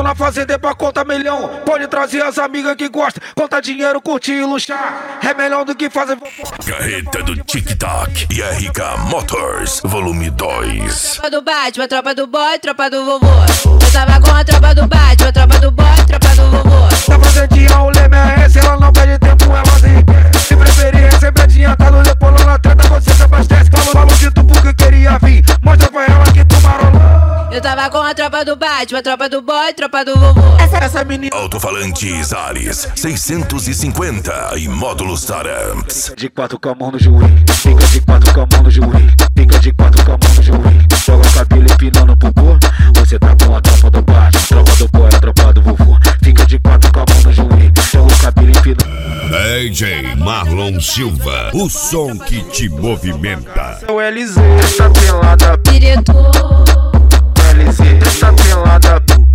na fazenda é pra conta milhão. Pode trazer as amigas que gostam. Conta dinheiro, curtir e luxar. É melhor do que fazer Carreta do TikTok e RK Motors, volume 2. Tropa do Batman, tropa do boy, tropa do vovô. Eu tava com a tropa do Batman, tropa do boy, tropa do vovô. Na fazendinha o leme é esse, ela não perde tempo, ela se enriquece. Se preferir é sempre adiantado, depois na treta você se abastece. Falou de tu porque queria vir, mostra pra ela que tu marolou. Eu tava com a tropa do Batman, tropa do boy, tropa do vovô. Essa menina Alto-falantes Ares 650 e módulos Taramps. de quatro com a mão no joelho, fica de quatro com a mão no joelho, fica de quatro com a mão no joelho. Joga o cabelo empinando pro popô. Você tá com a tropa do Batman, tropa do boy, a tropa do vovô. Fica de quatro com a mão no joelho, joga o cabelo empinando. DJ Marlon Silva, o som que te movimenta. O LZ, essa pelada, Diretor, LZ, essa pelada.